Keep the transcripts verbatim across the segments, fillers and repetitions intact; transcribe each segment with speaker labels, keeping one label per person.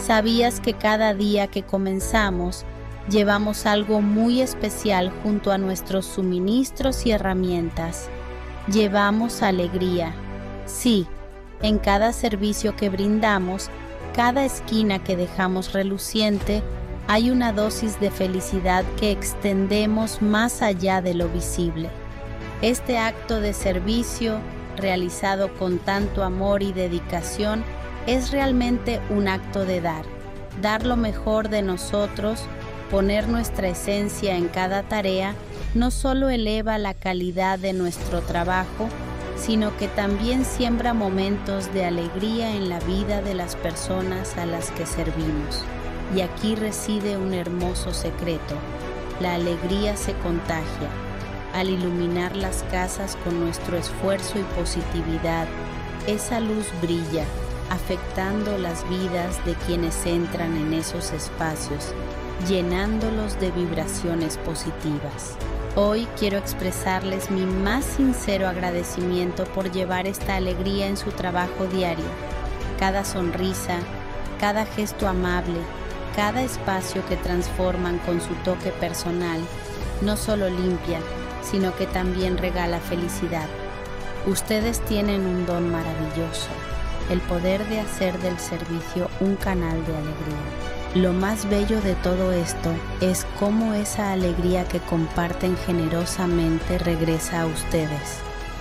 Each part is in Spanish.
Speaker 1: ¿Sabías que cada día que comenzamos, llevamos algo muy especial junto a nuestros suministros y herramientas? Llevamos alegría. Sí, en cada servicio que brindamos, cada esquina que dejamos reluciente, hay una dosis de felicidad que extendemos más allá de lo visible. Este acto de servicio, realizado con tanto amor y dedicación, es realmente un acto de dar. Dar lo mejor de nosotros, poner nuestra esencia en cada tarea, no solo eleva la calidad de nuestro trabajo, sino que también siembra momentos de alegría en la vida de las personas a las que servimos. Y aquí reside un hermoso secreto: la alegría se contagia. Al iluminar las casas con nuestro esfuerzo y positividad, esa luz brilla, afectando las vidas de quienes entran en esos espacios, llenándolos de vibraciones positivas. Hoy quiero expresarles mi más sincero agradecimiento por llevar esta alegría en su trabajo diario. Cada sonrisa, cada gesto amable, cada espacio que transforman con su toque personal, no solo limpia, sino que también regala felicidad. Ustedes tienen un don maravilloso, el poder de hacer del servicio un canal de alegría. Lo más bello de todo esto es cómo esa alegría que comparten generosamente regresa a ustedes.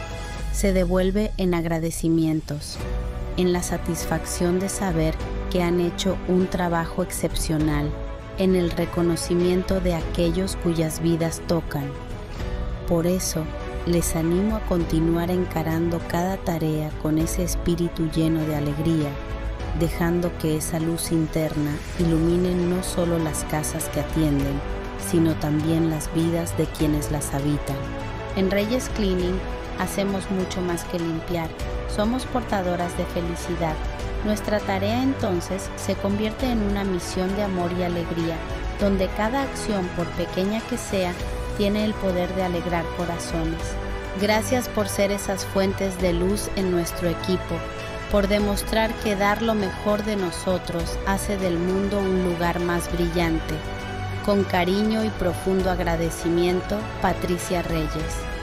Speaker 1: Se devuelve en agradecimientos, en la satisfacción de saber que han hecho un trabajo excepcional, en el reconocimiento de aquellos cuyas vidas tocan. Por eso, les animo a continuar encarando cada tarea con ese espíritu lleno de alegría, dejando que esa luz interna ilumine no solo las casas que atienden, sino también las vidas de quienes las habitan. En Reyes Cleaning hacemos mucho más que limpiar, somos portadoras de felicidad. Nuestra tarea entonces se convierte en una misión de amor y alegría, donde cada acción, por pequeña que sea, tiene el poder de alegrar corazones. Gracias por ser esas fuentes de luz en nuestro equipo, por demostrar que dar lo mejor de nosotros hace del mundo un lugar más brillante. Con cariño y profundo agradecimiento, Patricia Reyes.